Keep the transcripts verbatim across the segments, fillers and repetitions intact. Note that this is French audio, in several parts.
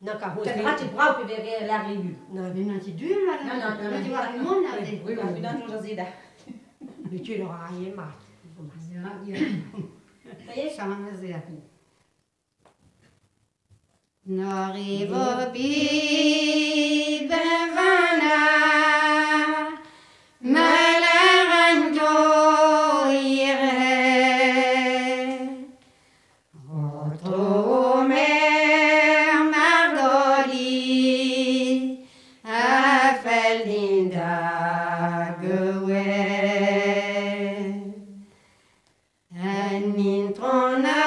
Non, car Tu as tu prends puis vers la rue. Non, Mais non, c'est dur là. Non, non, non, Tu non. vois, le monde là. Oui, oui, oui, dans ton José là. mais tu l'auras rien mal. N'arrivo bi bevana malaranjo ire otro mer margoli a felinda gewe en introna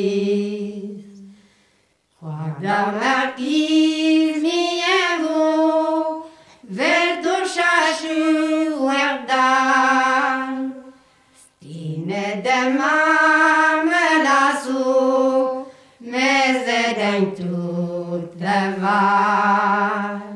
Quadra marquise, mi avou. mame la sou, mais c'est d'un tout va.